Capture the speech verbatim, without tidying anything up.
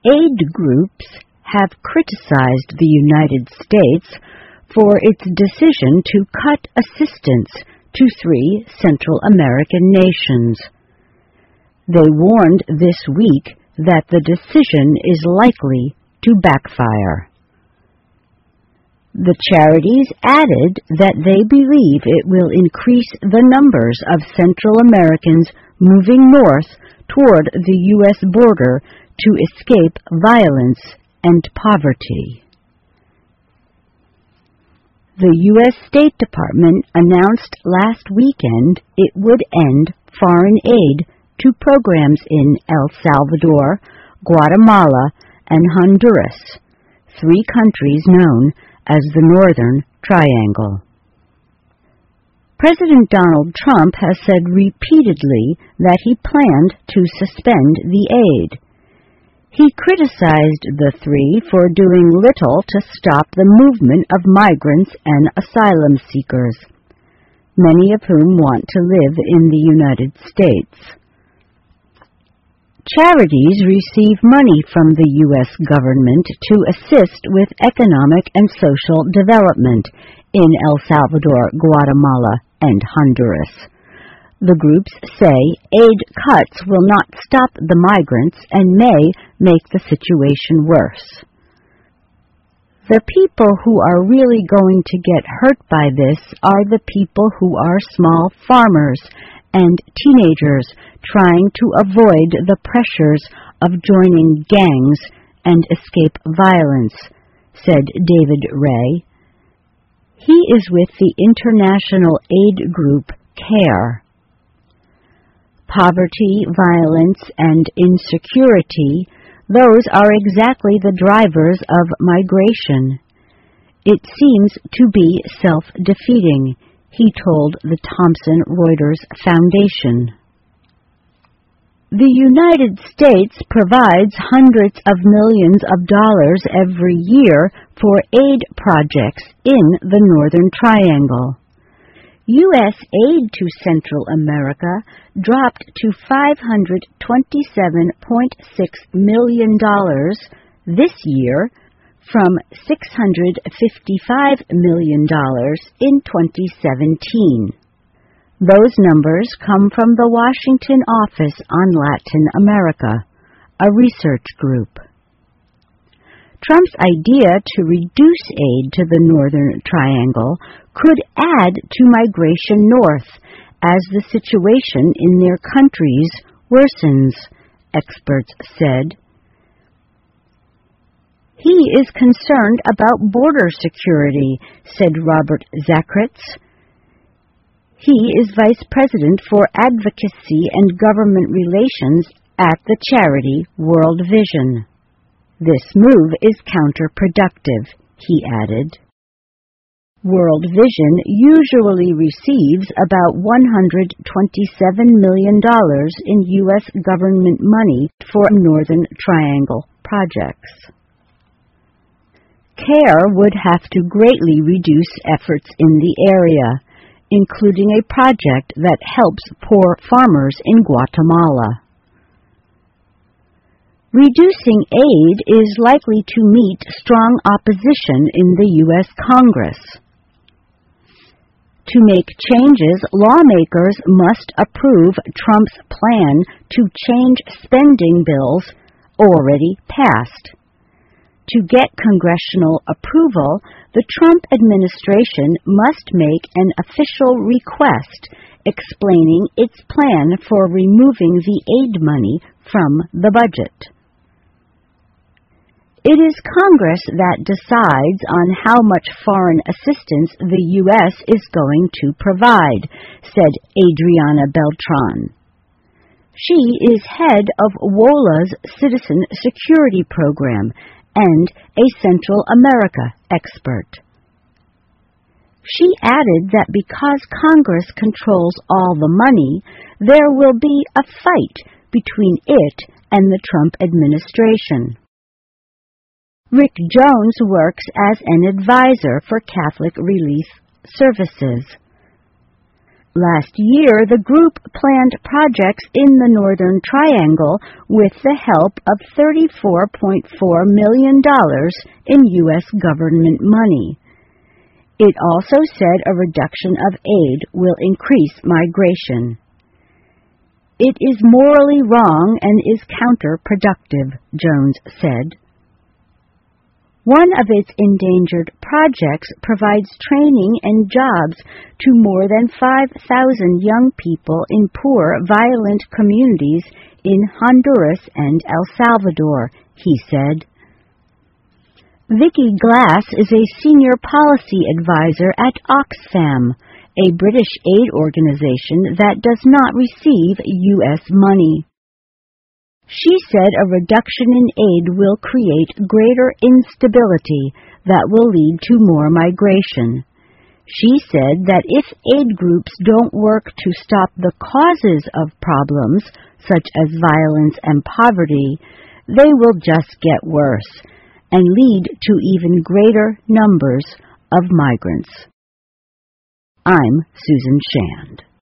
Aid groups have criticized the United States for its decision to cut assistance to three Central American nations. They warned this week that the decision is likely to backfire. The charities added that they believe it will increase the numbers of Central Americans moving north toward the U S border to escape violence and poverty. The U S State Department announced last weekend it would end foreign aid to programs in El Salvador, Guatemala, and Honduras, three countries known as the Northern Triangle. President Donald Trump has said repeatedly that he planned to suspend the aid. He criticized the three for doing little to stop the movement of migrants and asylum seekers, many of whom want to live in the United States. Charities receive money from the U S government to assist with economic and social development in El Salvador, Guatemala, and Honduras. The groups say aid cuts will not stop the migrants and may make the situation worse. The people who are really going to get hurt by this are the people who are small farmers and teenagers trying to avoid the pressures of joining gangs and escape violence, said David Ray. He is with the international aid group CARE. Poverty, violence, and insecurity, those are exactly the drivers of migration. It seems to be self-defeating, he told the Thomson Reuters Foundation. The United States provides hundreds of millions of dollars every year for aid projects in the Northern Triangle. U S aid to Central America dropped to five hundred twenty-seven point six million dollars this year from six hundred fifty-five million dollars in twenty seventeen. Those numbers come from the Washington Office on Latin America, a research group. Trump's idea to reduce aid to the Northern Triangle could add to migration north as the situation in their countries worsens, experts said. He is concerned about border security, said Robert Zakritz. He is Vice President for Advocacy and Government Relations at the charity World Vision. This move is counterproductive, he added. World Vision usually receives about one hundred twenty-seven million dollars in U S government money for Northern Triangle projects. CARE would have to greatly reduce efforts in the area, including a project that helps poor farmers in Guatemala. Reducing aid is likely to meet strong opposition in the U S Congress. To make changes, lawmakers must approve Trump's plan to change spending bills already passed. To get congressional approval, the Trump administration must make an official request explaining its plan for removing the aid money from the budget. It is Congress that decides on how much foreign assistance the U S is going to provide, said Adriana Beltran. She is head of WOLA's Citizen Security Program and a Central America expert. She added that because Congress controls all the money, there will be a fight between it and the Trump administration. Rick Jones works as an advisor for Catholic Relief Services. Last year, the group planned projects in the Northern Triangle with the help of thirty-four point four million dollars in U S government money. It also said a reduction of aid will increase migration. It is morally wrong and is counterproductive, Jones said. One of its endangered projects provides training and jobs to more than five thousand young people in poor, violent communities in Honduras and El Salvador, he said. Vicky Glass is a senior policy advisor at Oxfam, a British aid organization that does not receive U S money. She said a reduction in aid will create greater instability that will lead to more migration. She said that if aid groups don't work to stop the causes of problems, such as violence and poverty, they will just get worse and lead to even greater numbers of migrants. I'm Susan Shand.